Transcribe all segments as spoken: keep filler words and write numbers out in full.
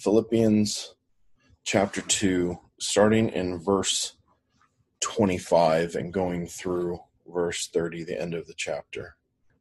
Philippians chapter two, starting in verse twenty-five and going through verse thirty, the end of the chapter.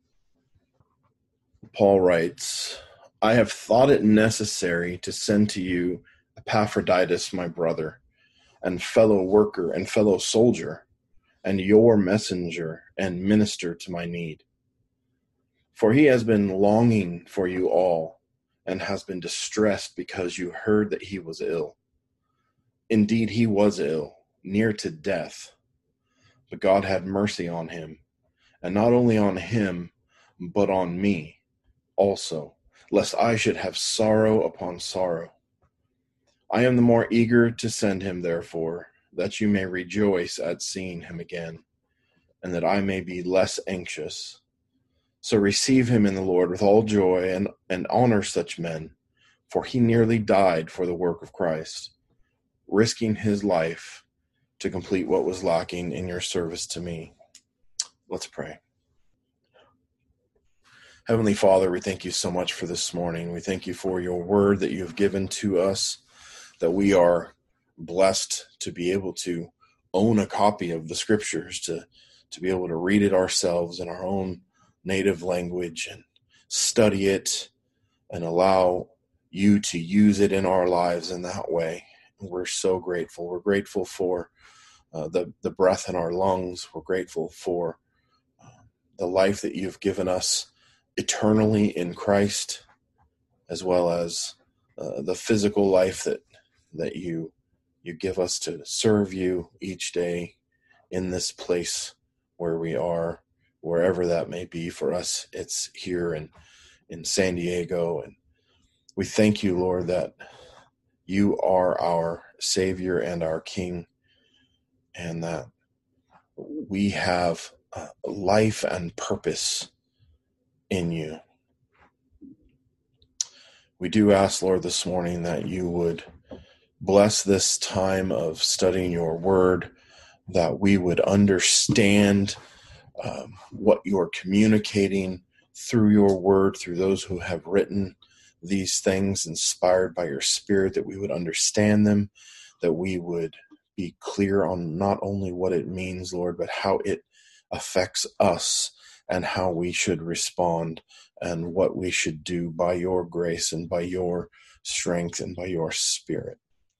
Paul writes, I have thought it necessary to send to you Epaphroditus, my brother, and fellow worker and fellow soldier, and your messenger and minister to my need. For he has been longing for you all, and has been distressed because you heard that he was ill. Indeed, he was ill, near to death, but God had mercy on him, and not only on him, but on me also, lest I should have sorrow upon sorrow. I am the more eager to send him, therefore, that you may rejoice at seeing him again, and that I may be less anxious. So receive him in the Lord with all joy, and, and honor such men, for he nearly died for the work of Christ, risking his life to complete what was lacking in your service to me. Let's pray. Heavenly Father, we thank you so much for this morning. We thank you for your word that you have given to us, that we are blessed to be able to own a copy of the scriptures, to, to be able to read it ourselves in our own native language and study it and allow you to use it in our lives in that way. We're so grateful. We're grateful for uh, the, the breath in our lungs. We're grateful for uh, the life that you've given us eternally in Christ, as well as uh, the physical life that that you you give us to serve you each day in this place where we are, wherever that may be. For us, it's here in, in San Diego. And we thank you, Lord, that you are our Savior and our King, and that we have uh, life and purpose in you. We do ask, Lord, this morning that you would bless this time of studying your word, that we would understand um, what you're communicating through your word, through those who have written these things inspired by your spirit, that we would understand them, that we would be clear on not only what it means, Lord, but how it affects us and how we should respond and what we should do by your grace and by your strength and by your spirit.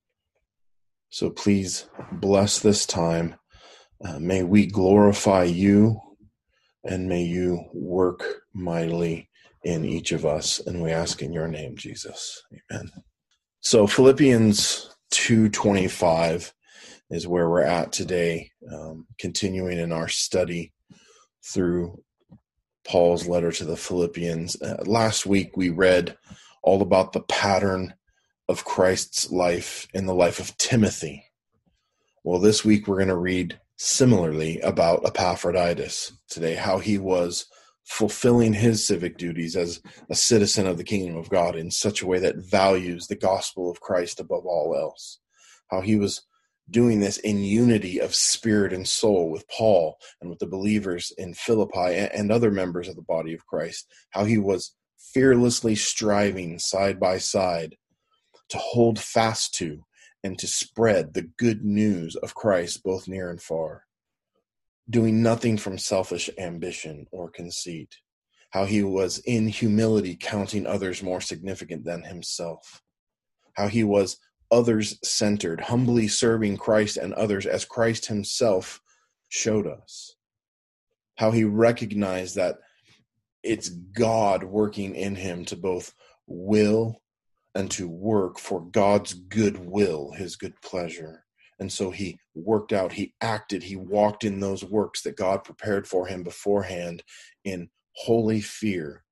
So please bless this time. Uh, may we glorify you, and may you work mightily in each of us. And we ask in your name, Jesus. Amen. So Philippians two twenty-five is where we're at today, um, continuing in our study through Paul's letter to the Philippians. Uh, last week we read all about the pattern of Christ's life in the life of Timothy. Well, this week we're going to read similarly about Epaphroditus today, how he was fulfilling his civic duties as a citizen of the kingdom of God in such a way that values the gospel of Christ above all else, how he was doing this in unity of spirit and soul with Paul and with the believers in Philippi and other members of the body of Christ, how he was fearlessly striving side by side to hold fast to and to spread the good news of Christ both near and far, doing nothing from selfish ambition or conceit, how he was in humility counting others more significant than himself, how he was others-centered, humbly serving Christ and others as Christ himself showed us, how he recognized that it's God working in him to both will and to work for God's good will, his good pleasure. And so he worked out, he acted, he walked in those works that God prepared for him beforehand in holy fear.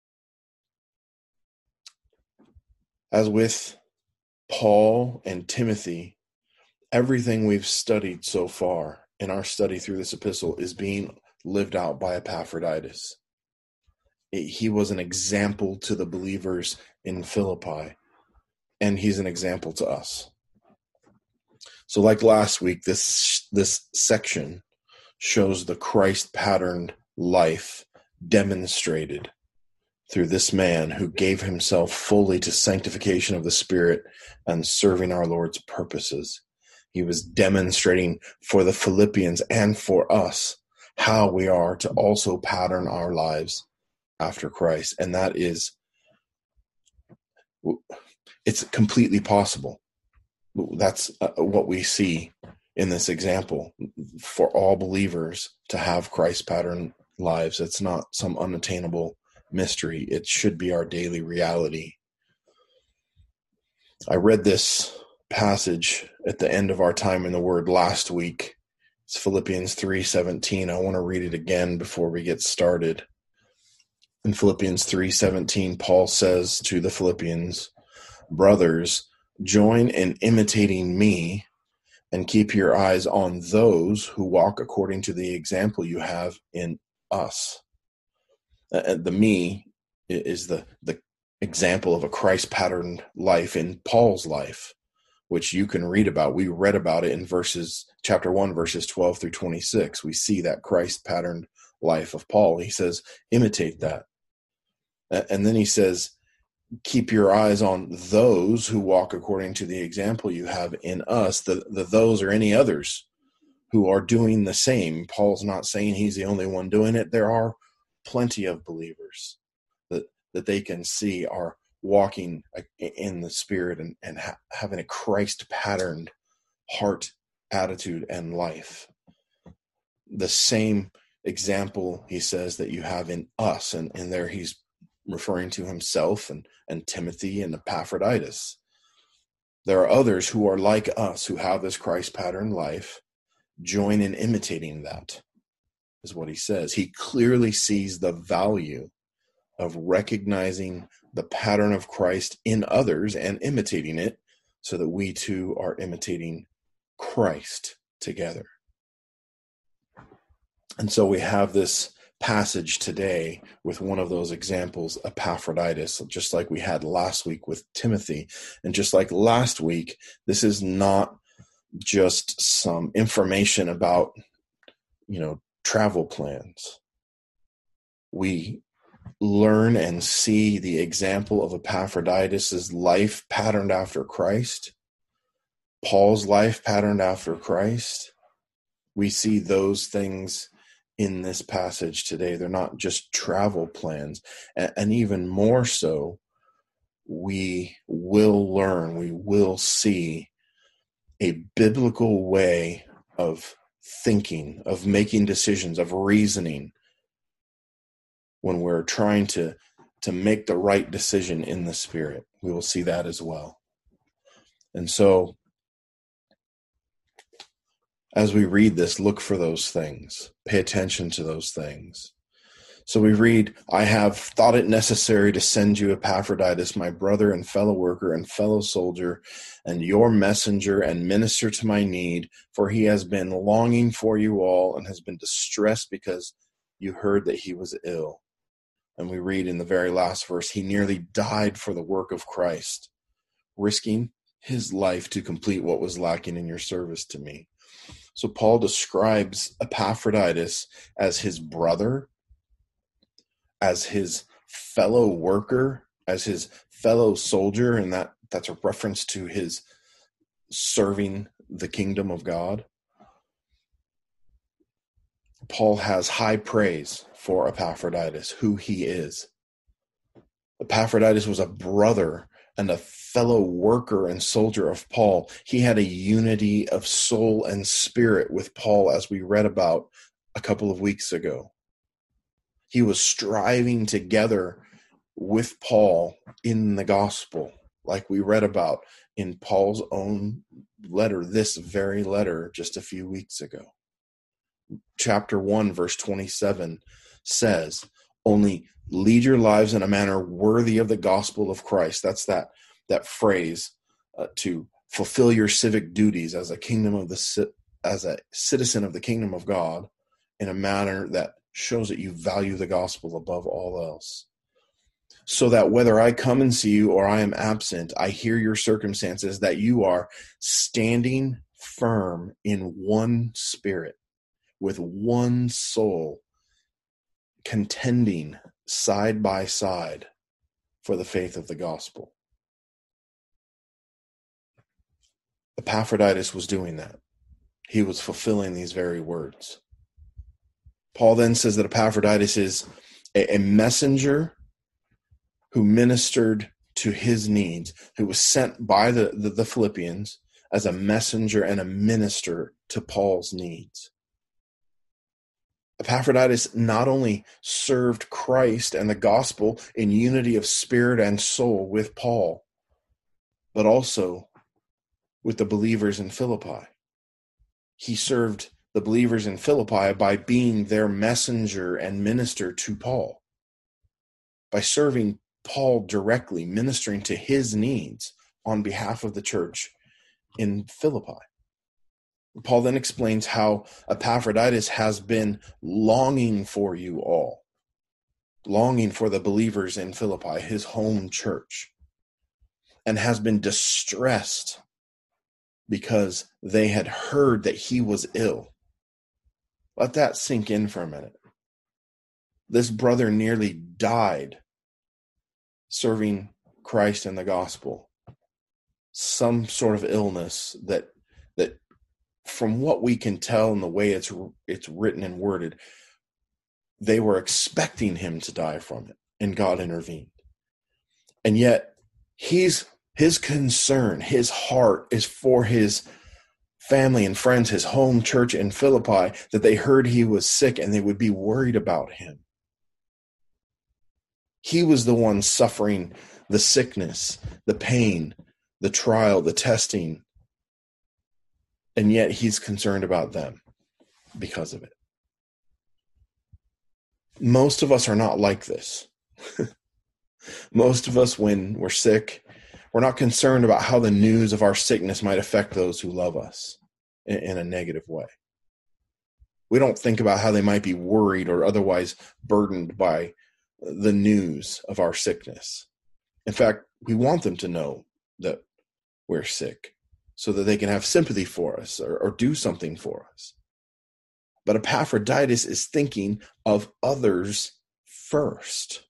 As with Paul and Timothy, everything we've studied so far in our study through this epistle is being lived out by Epaphroditus. He was an example to the believers in Philippi, and he's an example to us. So like last week, this this section shows the Christ-patterned life demonstrated through this man who gave himself fully to sanctification of the Spirit and serving our Lord's purposes. He was demonstrating for the Philippians and for us how we are to also pattern our lives after Christ. And that is, it's completely possible. That's what we see in this example for all believers to have Christ pattern lives. It's not some unattainable mystery. It should be our daily reality. I read this passage at the end of our time in the Word last week. It's Philippians three seventeen. I want to read it again before we get started. In Philippians three seventeen, Paul says to the Philippians, "Brothers, join in imitating me and keep your eyes on those who walk according to the example you have in us." Uh, the me is the, the example of a Christ-patterned life in Paul's life, which you can read about. We read about it in verses, chapter one, verses twelve through twenty-six. We see that Christ-patterned life of Paul. He says, imitate that. And then he says, keep your eyes on those who walk according to the example you have in us. The, the those are any others who are doing the same. Paul's not saying he's the only one doing it. There are plenty of believers that, that they can see are walking in the Spirit and, and ha- having a Christ-patterned heart, attitude, and life. The same example, he says, that you have in us. And, and there he's referring to himself and, and Timothy and Epaphroditus. There are others who are like us, who have this Christ-patterned life. Join in imitating that, is what he says. He clearly sees the value of recognizing the pattern of Christ in others and imitating it so that we too are imitating Christ together. And so we have this passage today with one of those examples, Epaphroditus, just like we had last week with Timothy. And just like last week, this is not just some information about, you know, travel plans. We learn and see the example of Epaphroditus' life patterned after Christ, Paul's life patterned after Christ. We see those things in this passage today. They're not just travel plans. And, and even more so, we will learn, we will see a biblical way of thinking, of making decisions, of reasoning when we're trying to, to make the right decision in the Spirit. We will see that as well. And so, as we read this, look for those things. Pay attention to those things. So we read, "I have thought it necessary to send you Epaphroditus, my brother and fellow worker and fellow soldier, and your messenger and minister to my need, for he has been longing for you all and has been distressed because you heard that he was ill." And we read in the very last verse, "He nearly died for the work of Christ, risking his life to complete what was lacking in your service to me." So Paul describes Epaphroditus as his brother, as his fellow worker, as his fellow soldier, and that, that's a reference to his serving the kingdom of God. Paul has high praise for Epaphroditus, who he is. Epaphroditus was a brother and a fellow worker and soldier of Paul. He had a unity of soul and spirit with Paul, as we read about a couple of weeks ago. He was striving together with Paul in the gospel, like we read about in Paul's own letter, this very letter, just a few weeks ago. Chapter one, verse twenty-seven says, "Only lead your lives in a manner worthy of the gospel of Christ." That's that that phrase, uh, to fulfill your civic duties as a kingdom of the as a citizen of the kingdom of God in a manner that shows that you value the gospel above all else. "So that whether I come and see you or I am absent, I hear your circumstances, that you are standing firm in one spirit, with one soul, contending side by side for the faith of the gospel. Epaphroditus was doing that. He was fulfilling these very words. Paul then says that Epaphroditus is a, a messenger who ministered to his needs, who was sent by the, the, the Philippians as a messenger and a minister to Paul's needs. Epaphroditus not only served Christ and the gospel in unity of spirit and soul with Paul, but also with the believers in Philippi. He served the believers in Philippi by being their messenger and minister to Paul, by serving Paul directly, ministering to his needs on behalf of the church in Philippi. Paul then explains how Epaphroditus has been longing for you all, longing for the believers in Philippi, his home church, and has been distressed because they had heard that he was ill. Let that sink in for a minute. This brother nearly died serving Christ and the gospel. Some sort of illness that that from what we can tell in the way it's it's written and worded, they were expecting him to die from it, and God intervened. And yet he's his concern, his heart is for his family and friends, his home church in Philippi, that they heard he was sick and they would be worried about him. He was the one suffering the sickness, the pain, the trial, the testing, and yet he's concerned about them because of it. Most of us are not like this. Most of us, when we're sick, we're not concerned about how the news of our sickness might affect those who love us in, in a negative way. We don't think about how they might be worried or otherwise burdened by the news of our sickness. In fact, we want them to know that we're sick so that they can have sympathy for us or, or do something for us. But Epaphroditus is thinking of others first.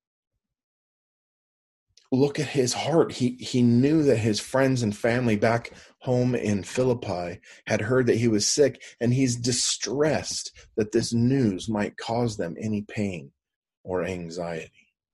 Look at his heart. He he knew that his friends and family back home in Philippi had heard that he was sick, and he's distressed that this news might cause them any pain or anxiety.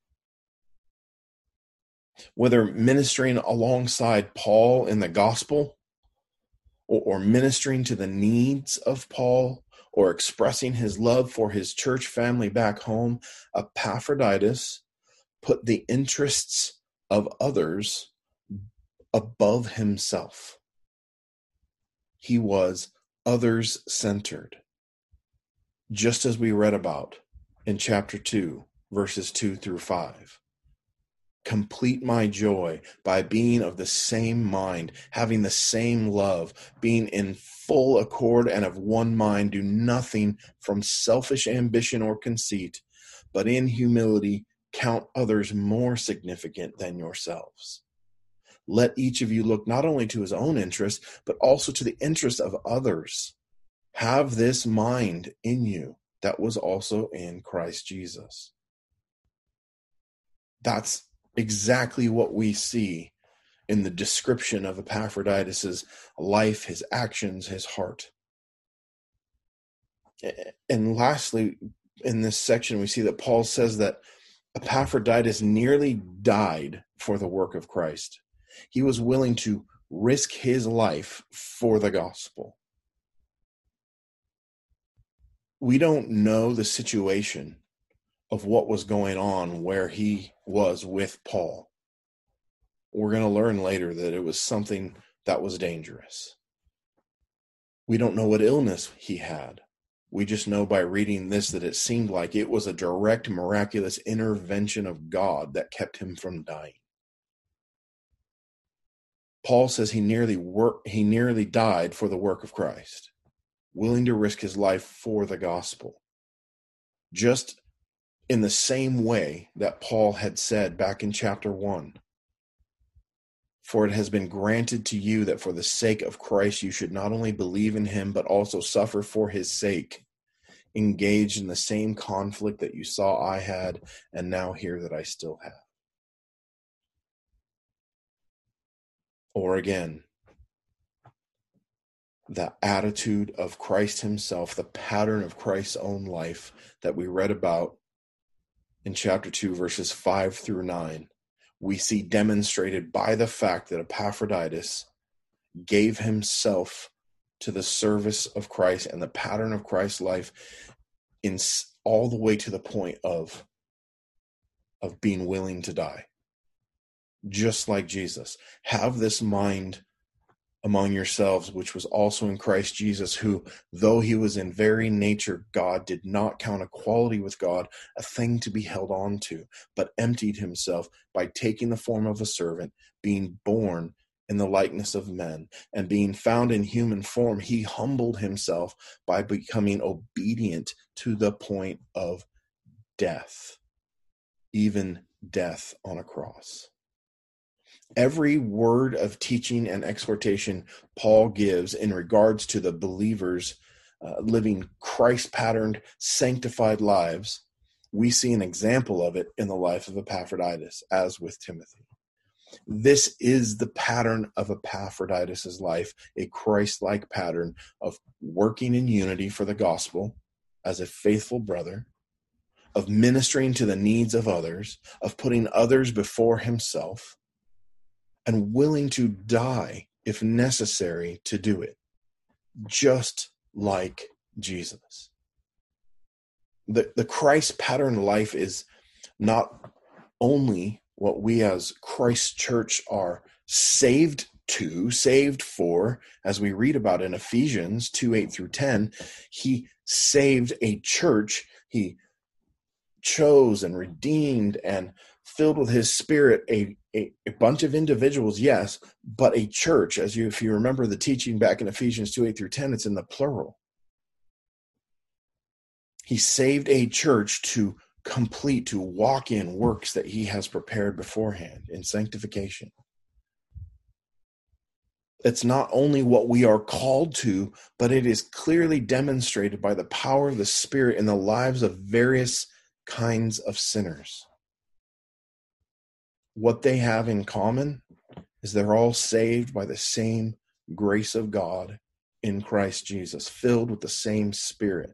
Whether ministering alongside Paul in the gospel, or, or ministering to the needs of Paul, or expressing his love for his church family back home, Epaphroditus put the interests of others above himself. He was others-centered, just as we read about in chapter two, verses two through five. Complete my joy by being of the same mind, having the same love, being in full accord and of one mind. Do nothing from selfish ambition or conceit, but in humility count others more significant than yourselves. Let each of you look not only to his own interest, but also to the interest of others. Have this mind in you that was also in Christ Jesus. That's exactly what we see in the description of Epaphroditus' life, his actions, his heart. And lastly, in this section, we see that Paul says that Epaphroditus nearly died for the work of Christ. He was willing to risk his life for the gospel. We don't know the situation of what was going on where he was with Paul. We're going to learn later that it was something that was dangerous. We don't know what illness he had. We just know by reading this that it seemed like it was a direct, miraculous intervention of God that kept him from dying. Paul says he nearly work, he nearly died for the work of Christ, willing to risk his life for the gospel. Just in the same way that Paul had said back in chapter one, for it has been granted to you that for the sake of Christ you should not only believe in him, but also suffer for his sake, engaged in the same conflict that you saw I had and now hear that I still have. Or again, the attitude of Christ himself, the pattern of Christ's own life that we read about in chapter two, verses five through nine, we see demonstrated by the fact that Epaphroditus gave himself to the service of Christ and the pattern of Christ's life in all the way to the point of, of being willing to die. Just like Jesus. Have this mind among yourselves, which was also in Christ Jesus, who, though he was in very nature God, did not count equality with God a thing to be held on to, but emptied himself by taking the form of a servant, being born in the likeness of men, and being found in human form, he humbled himself by becoming obedient to the point of death, even death on a cross. Every word of teaching and exhortation Paul gives in regards to the believers uh, living Christ-patterned, sanctified lives, we see an example of it in the life of Epaphroditus, as with Timothy. This is the pattern of Epaphroditus' life, a Christ-like pattern of working in unity for the gospel as a faithful brother, of ministering to the needs of others, of putting others before himself, and willing to die if necessary to do it, just like Jesus. The, the Christ pattern life is not only what we as Christ Church are saved to, saved for, as we read about in Ephesians two, eight through ten. He saved a church. He chose and redeemed and filled with his spirit a, a, a bunch of individuals, yes, but a church. As you, if you remember the teaching back in Ephesians two, eight through ten, it's in the plural. He saved a church to complete, to walk in works that he has prepared beforehand in sanctification. It's not only what we are called to, but it is clearly demonstrated by the power of the Spirit in the lives of various kinds of sinners. What they have in common is they're all saved by the same grace of God in Christ Jesus, filled with the same Spirit.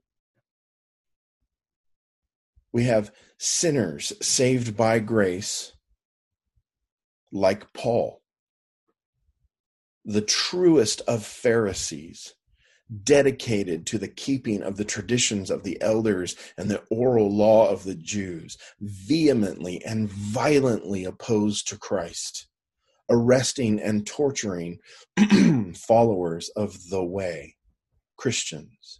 We have sinners saved by grace, like Paul, the truest of Pharisees, dedicated to the keeping of the traditions of the elders and the oral law of the Jews, vehemently and violently opposed to Christ, arresting and torturing followers of the way, Christians.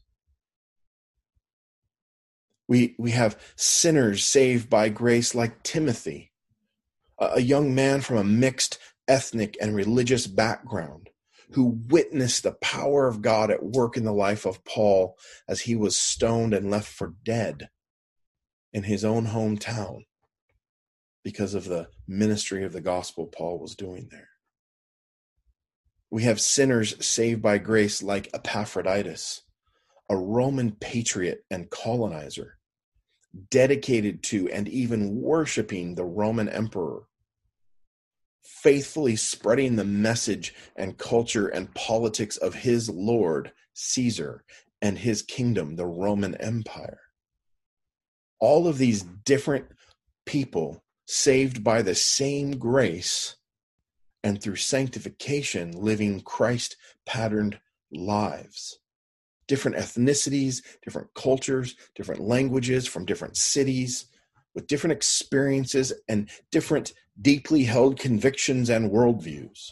We, we have sinners saved by grace like Timothy, a, a young man from a mixed ethnic and religious background, who witnessed the power of God at work in the life of Paul as he was stoned and left for dead in his own hometown because of the ministry of the gospel Paul was doing there. We have sinners saved by grace like Epaphroditus, a Roman patriot and colonizer, dedicated to and even worshiping the Roman emperor, faithfully spreading the message and culture and politics of his Lord, Caesar, and his kingdom, the Roman Empire. All of these different people saved by the same grace and through sanctification, living Christ-patterned lives. Different ethnicities, different cultures, different languages from different cities, with different experiences and different deeply held convictions and worldviews,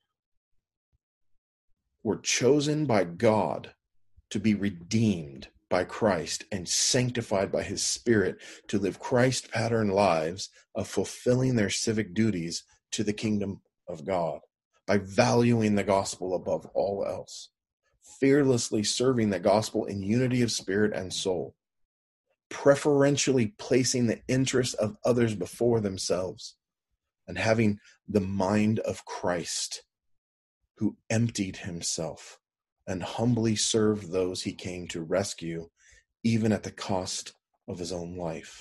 were chosen by God to be redeemed by Christ and sanctified by his Spirit to live Christ-pattern lives of fulfilling their civic duties to the kingdom of God by valuing the gospel above all else, fearlessly serving the gospel in unity of spirit and soul, preferentially placing the interests of others before themselves, and having the mind of Christ, who emptied himself and humbly served those he came to rescue even at the cost of his own life.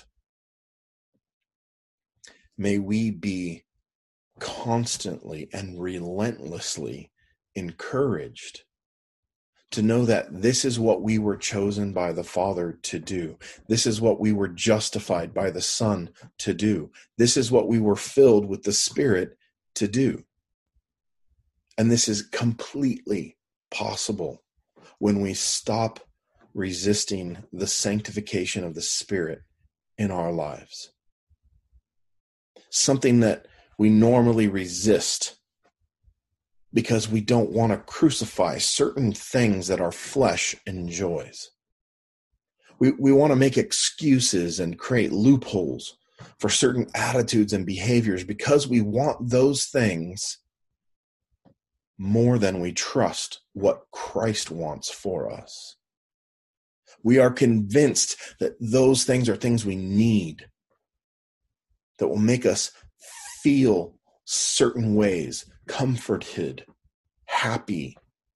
May we be constantly and relentlessly encouraged to know that this is what we were chosen by the Father to do. This is what we were justified by the Son to do. This is what we were filled with the Spirit to do. And this is completely possible when we stop resisting the sanctification of the Spirit in our lives. Something that we normally resist because we don't want to crucify certain things that our flesh enjoys. We, we want to make excuses and create loopholes for certain attitudes and behaviors because we want those things more than we trust what Christ wants for us. We are convinced that those things are things we need, that will make us feel certain ways, comforted, happy,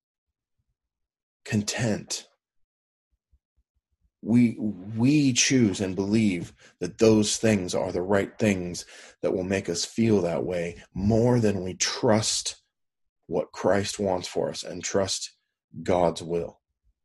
content. We, we choose and believe that those things are the right things that will make us feel that way more than we trust what Christ wants for us and trust God's will.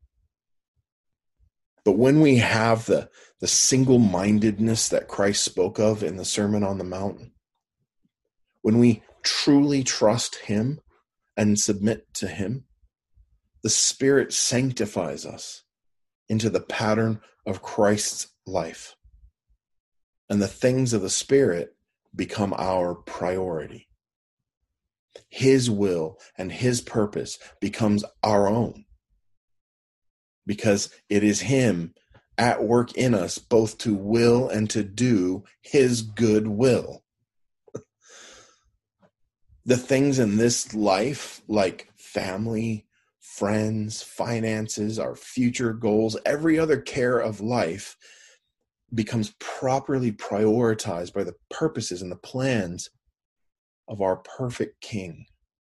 But when we have the, the single-mindedness that Christ spoke of in the Sermon on the Mount, when we truly trust him and submit to him, the Spirit sanctifies us into the pattern of Christ's life. And the things of the Spirit become our priority. His will and his purpose becomes our own, because it is him at work in us both to will and to do his good will. The things in this life, like family, friends, finances, our future goals, every other care of life becomes properly prioritized by the purposes and the plans of our perfect King.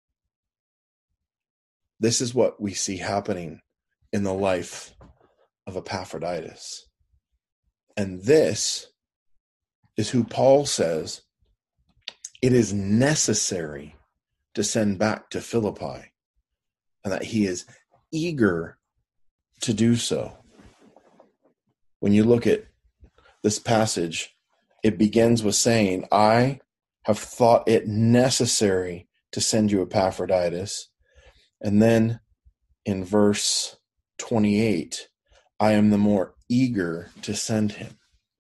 This is what we see happening in the life of Epaphroditus. And this is who Paul says it is necessary to send back to Philippi, and that he is eager to do so. When you look at this passage, it begins with saying, I have thought it necessary to send you Epaphroditus. And then in verse twenty-eight, I am the more eager to send him.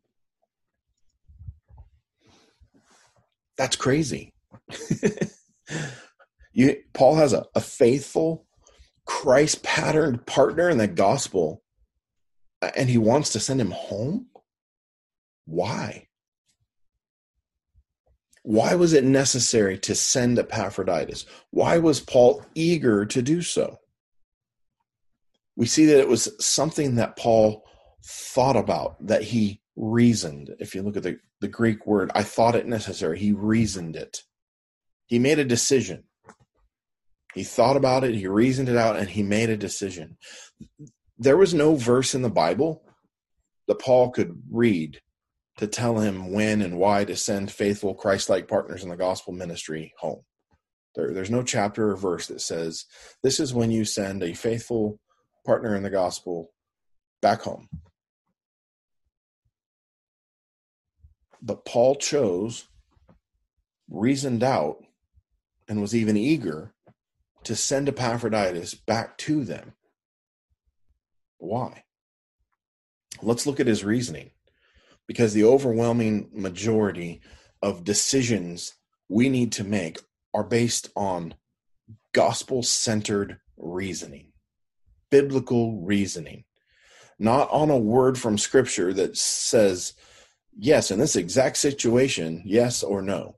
That's crazy. you, Paul has a, a faithful, Christ-patterned partner in the gospel, and he wants to send him home? Why? Why was it necessary to send Epaphroditus? Why was Paul eager to do so? We see that it was something that Paul thought about, that he reasoned. If you look at the, the Greek word, I thought it necessary. He reasoned it. He made a decision. He thought about it, he reasoned it out, and he made a decision. There was no verse in the Bible that Paul could read to tell him when and why to send faithful Christ-like partners in the gospel ministry home. There, there's no chapter or verse that says, this is when you send a faithful partner in the gospel back home. But Paul chose, reasoned out, and was even eager to send Epaphroditus back to them. Why? Let's look at his reasoning. Because the overwhelming majority of decisions we need to make are based on gospel-centered reasoning, biblical reasoning, not on a word from Scripture that says, yes, in this exact situation, yes or no.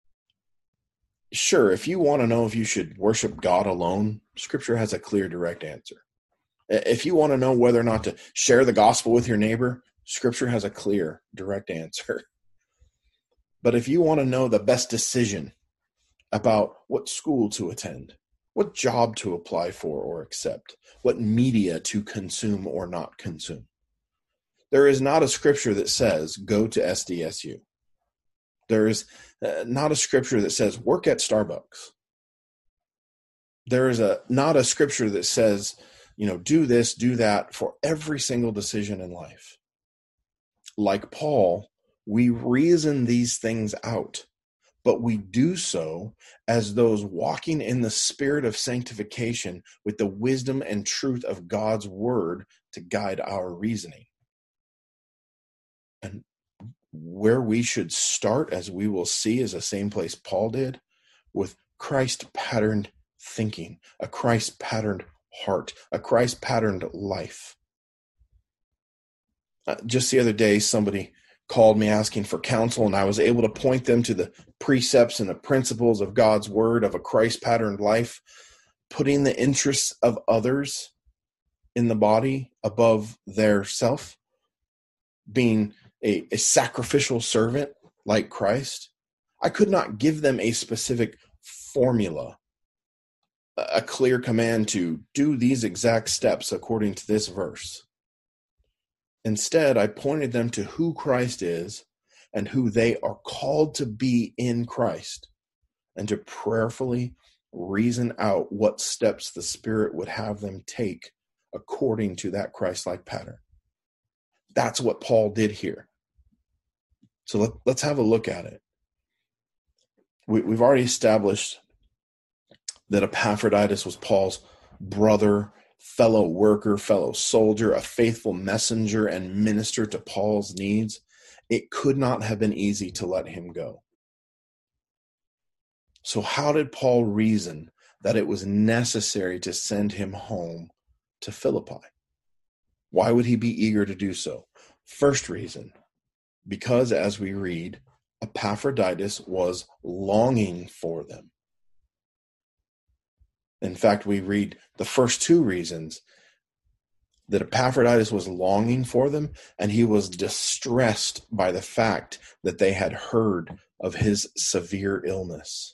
Sure, if you want to know if you should worship God alone, Scripture has a clear, direct answer. If you want to know whether or not to share the gospel with your neighbor, Scripture has a clear, direct answer. But if you want to know the best decision about what school to attend, what job to apply for or accept, what media to consume or not consume, There is not a scripture that says, go to S D S U. There is uh, not a scripture that says, work at Starbucks. There is a not a scripture that says, you know, do this, do that for every single decision in life. Like Paul, we reason these things out, but we do so as those walking in the spirit of sanctification with the wisdom and truth of God's word to guide our reasoning. And where we should start, as we will see, is the same place Paul did, with Christ-patterned thinking, a Christ-patterned heart, a Christ-patterned life. Uh, just the other day, somebody called me asking for counsel, and I was able to point them to the precepts and the principles of God's word of a Christ-patterned life, putting the interests of others in the body above their self, being a, a sacrificial servant like Christ. I could not give them a specific formula, a clear command to do these exact steps according to this verse. Instead, I pointed them to who Christ is and who they are called to be in Christ, and to prayerfully reason out what steps the Spirit would have them take according to that Christ-like pattern. That's what Paul did here. So let, let's have a look at it. We, we've already established that Epaphroditus was Paul's brother, fellow worker, fellow soldier, a faithful messenger and minister to Paul's needs. It could not have been easy to let him go. So how did Paul reason that it was necessary to send him home to Philippi? Why would he be eager to do so? First reason, because as we read, Epaphroditus was longing for them. In fact, we read the first two reasons that Epaphroditus was longing for them, and he was distressed by the fact that they had heard of his severe illness.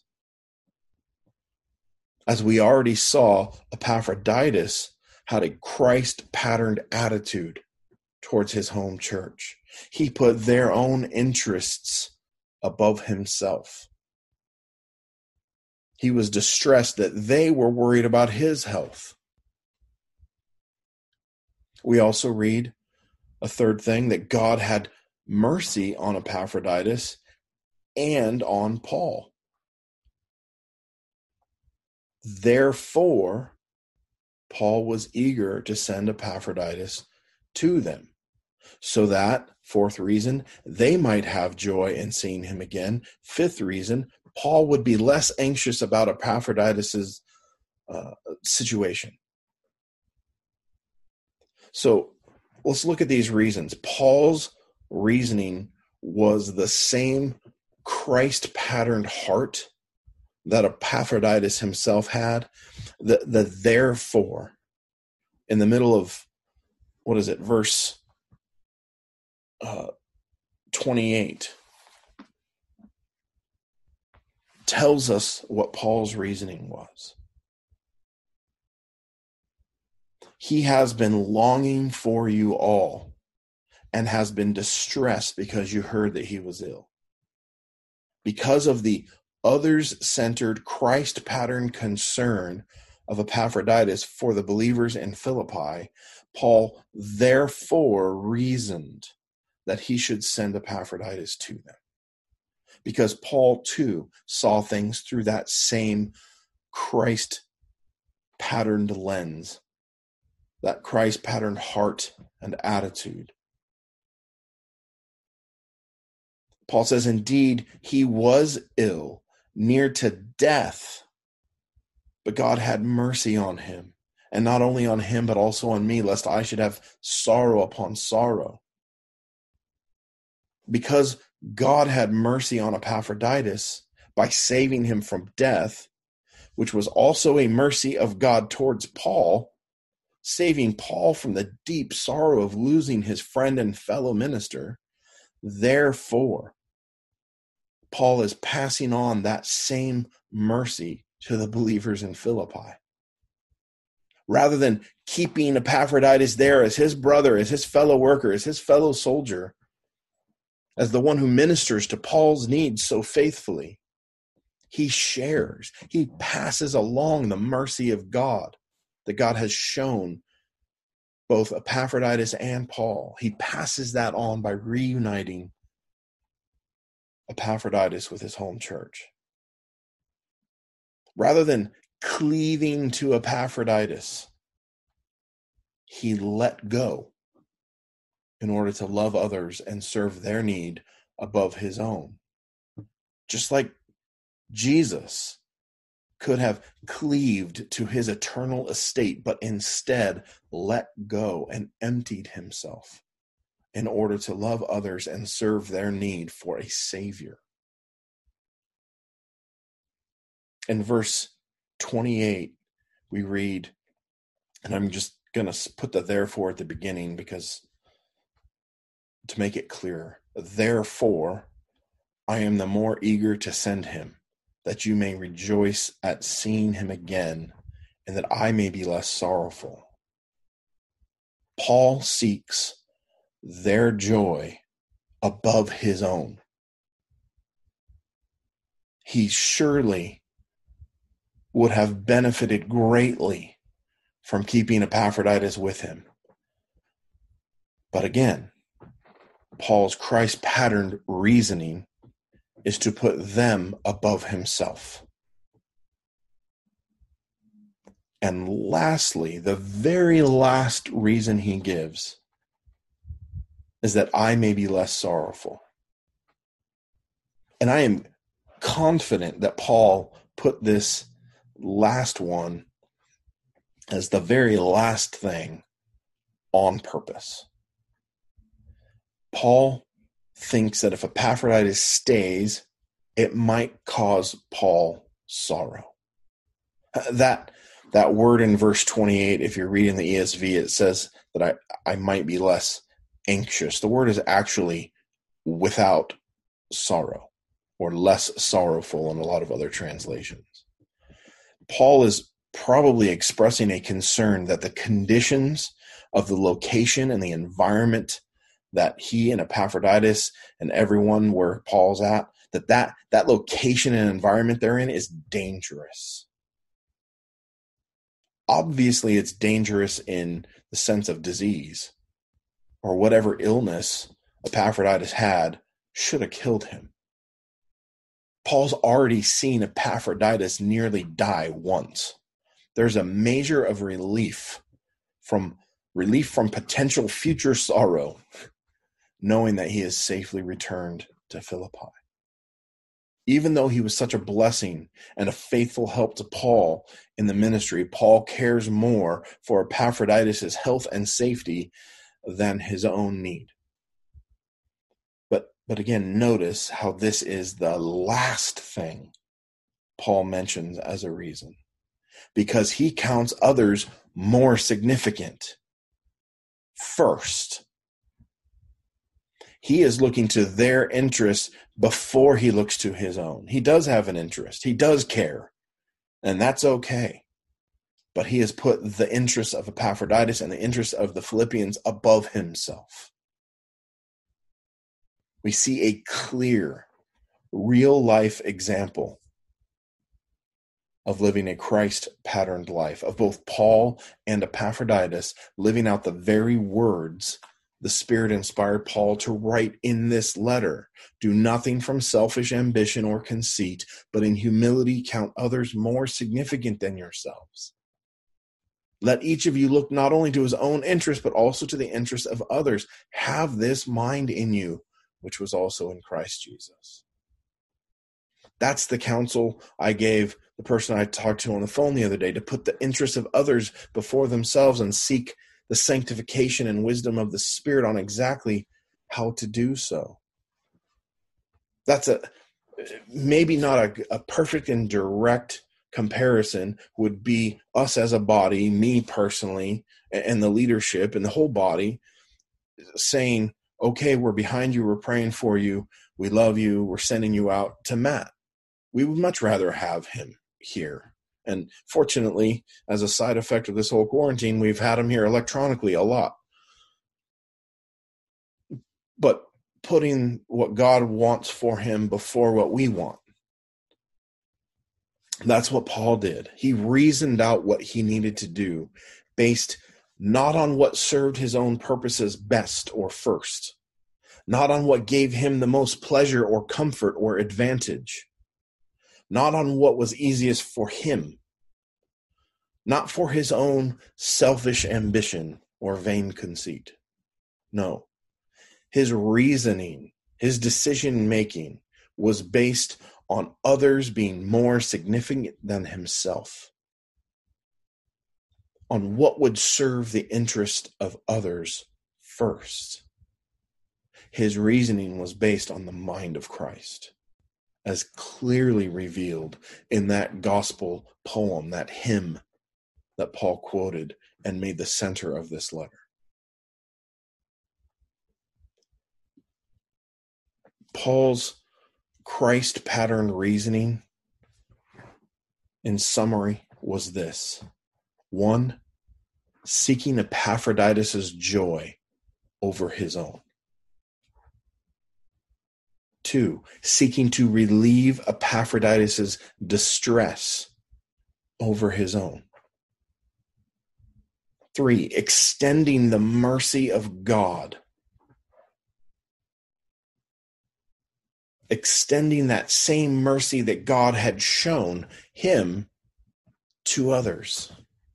As we already saw, Epaphroditus had a Christ-patterned attitude towards his home church. He put their own interests above himself. He was distressed that they were worried about his health. We also read a third thing, that God had mercy on Epaphroditus and on Paul. Therefore, Paul was eager to send Epaphroditus to them, so that, fourth reason, they might have joy in seeing him again. Fifth reason, Paul would be less anxious about Epaphroditus' uh, situation. So let's look at these reasons. Paul's reasoning was the same Christ-patterned heart that Epaphroditus himself had. The, the therefore, in the middle of, what is it, verse uh, twenty-eight, tells us what Paul's reasoning was. He has been longing for you all and has been distressed because you heard that he was ill. Because of the others-centered, Christ-patterned concern of Epaphroditus for the believers in Philippi, Paul therefore reasoned that he should send Epaphroditus to them. Because Paul, too, saw things through that same Christ-patterned lens, that Christ-patterned heart and attitude. Paul says, indeed, he was ill, near to death, but God had mercy on him, and not only on him, but also on me, lest I should have sorrow upon sorrow. Because God had mercy on Epaphroditus by saving him from death, which was also a mercy of God towards Paul, saving Paul from the deep sorrow of losing his friend and fellow minister. Therefore, Paul is passing on that same mercy to the believers in Philippi. Rather than keeping Epaphroditus there as his brother, as his fellow worker, as his fellow soldier, as the one who ministers to Paul's needs so faithfully, he shares, he passes along the mercy of God that God has shown both Epaphroditus and Paul. He passes that on by reuniting Epaphroditus with his home church. Rather than cleaving to Epaphroditus, he let go in order to love others and serve their need above his own. Just like Jesus could have cleaved to his eternal estate, but instead let go and emptied himself in order to love others and serve their need for a Savior. In verse twenty-eight, we read, and I'm just going to put the therefore at the beginning because to make it clear, therefore, I am the more eager to send him, that you may rejoice at seeing him again, and that I may be less sorrowful. Paul seeks their joy above his own. He surely would have benefited greatly from keeping Epaphroditus with him. But again, Paul's Christ-patterned reasoning is to put them above himself. And lastly, the very last reason he gives is that I may be less sorrowful. And I am confident that Paul put this last one as the very last thing on purpose. Paul thinks that if Epaphroditus stays, it might cause Paul sorrow. That that word in verse twenty-eight, if you're reading the E S V, it says that I, I might be less anxious. The word is actually without sorrow or less sorrowful in a lot of other translations. Paul is probably expressing a concern that the conditions of the location and the environment that he and Epaphroditus and everyone where Paul's at, that that, that location and environment they're in is dangerous. Obviously, it's dangerous in the sense of disease or whatever illness Epaphroditus had should have killed him. Paul's already seen Epaphroditus nearly die once. There's a measure of relief from relief from potential future sorrow, knowing that he is safely returned to Philippi. Even though he was such a blessing and a faithful help to Paul in the ministry, Paul cares more for Epaphroditus' health and safety than his own need. But, but again, notice how this is the last thing Paul mentions as a reason, because he counts others more significant first. He is looking to their interests before he looks to his own. He does have an interest. He does care, and that's okay. But he has put the interests of Epaphroditus and the interests of the Philippians above himself. We see a clear, real-life example of living a Christ-patterned life, of both Paul and Epaphroditus living out the very words the Spirit inspired Paul to write in this letter. Do nothing from selfish ambition or conceit, but in humility count others more significant than yourselves. Let each of you look not only to his own interest, but also to the interest of others. Have this mind in you, which was also in Christ Jesus. That's the counsel I gave the person I talked to on the phone the other day, to put the interests of others before themselves and seek the sanctification and wisdom of the Spirit on exactly how to do so. That's a maybe not a, a perfect and direct comparison would be us as a body, me personally, and the leadership and the whole body saying, okay, we're behind you, we're praying for you, we love you, we're sending you out to Matt. We would much rather have him here And fortunately, as a side effect of this whole quarantine, we've had him here electronically a lot. But putting what God wants for him before what we want. That's what Paul did. He reasoned out what he needed to do based not on what served his own purposes best or first, not on what gave him the most pleasure or comfort or advantage, not on what was easiest for him, not for his own selfish ambition or vain conceit. No, his reasoning, his decision-making was based on others being more significant than himself, on what would serve the interest of others first. His reasoning was based on the mind of Christ, as clearly revealed in that gospel poem, that hymn that Paul quoted and made the center of this letter. Paul's Christ-patterned reasoning, in summary, was this. One, seeking Epaphroditus' joy over his own. Two, seeking to relieve Epaphroditus' distress over his own. Three, extending the mercy of God. Extending that same mercy that God had shown him to others.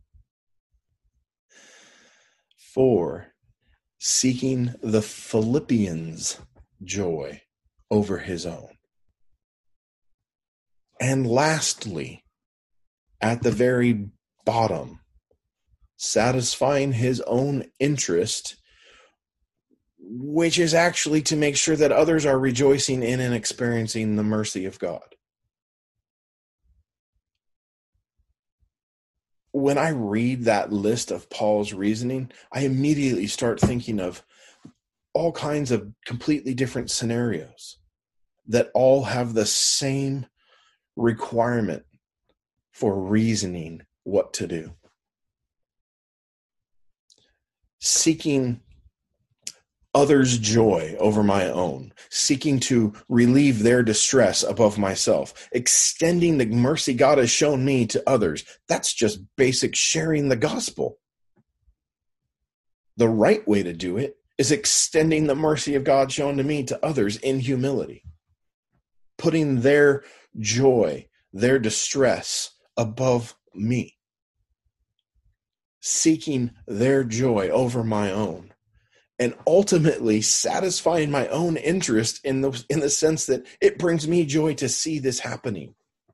Four, seeking the Philippians' joy over his own. And lastly, at the very bottom, satisfying his own interest, which is actually to make sure that others are rejoicing in and experiencing the mercy of God. When I read that list of Paul's reasoning, I immediately start thinking of all kinds of completely different scenarios that all have the same requirement for reasoning what to do. Seeking others' joy over my own, seeking to relieve their distress above myself, extending the mercy God has shown me to others. That's just basic sharing the gospel. The right way to do it is extending the mercy of God shown to me to others in humility, putting their joy, their distress above me, seeking their joy over my own, and ultimately satisfying my own interest in the, in the sense that it brings me joy to see this happening.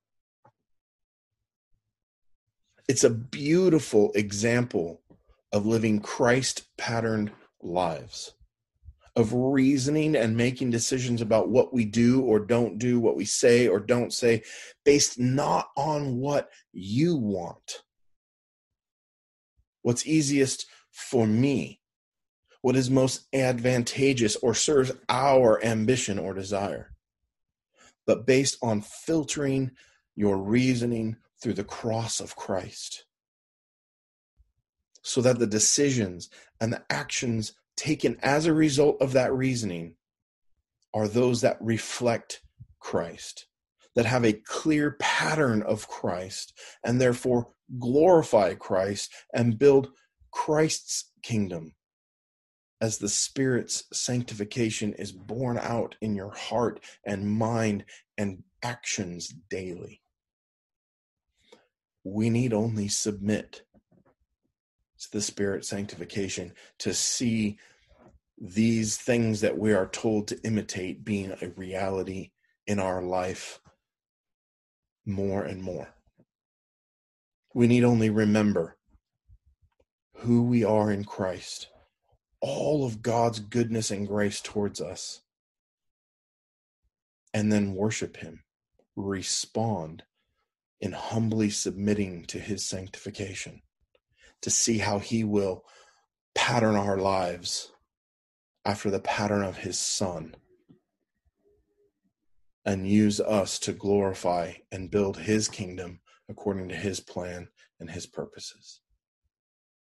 It's a beautiful example of living Christ-patterned lives, of reasoning and making decisions about what we do or don't do, what we say or don't say, based not on what you want, what's easiest for me, what is most advantageous or serves our ambition or desire, but based on filtering your reasoning through the cross of Christ, so that the decisions and the actions taken as a result of that reasoning are those that reflect Christ, that have a clear pattern of Christ, and therefore glorify Christ and build Christ's kingdom as the Spirit's sanctification is borne out in your heart and mind and actions daily. We need only submit to the Spirit's sanctification to see these things that we are told to imitate being a reality in our life more and more. We need only remember who we are in Christ, all of God's goodness and grace towards us, and then worship Him, respond in humbly submitting to His sanctification, to see how He will pattern our lives after the pattern of His Son, and use us to glorify and build His kingdom according to his plan and his purposes.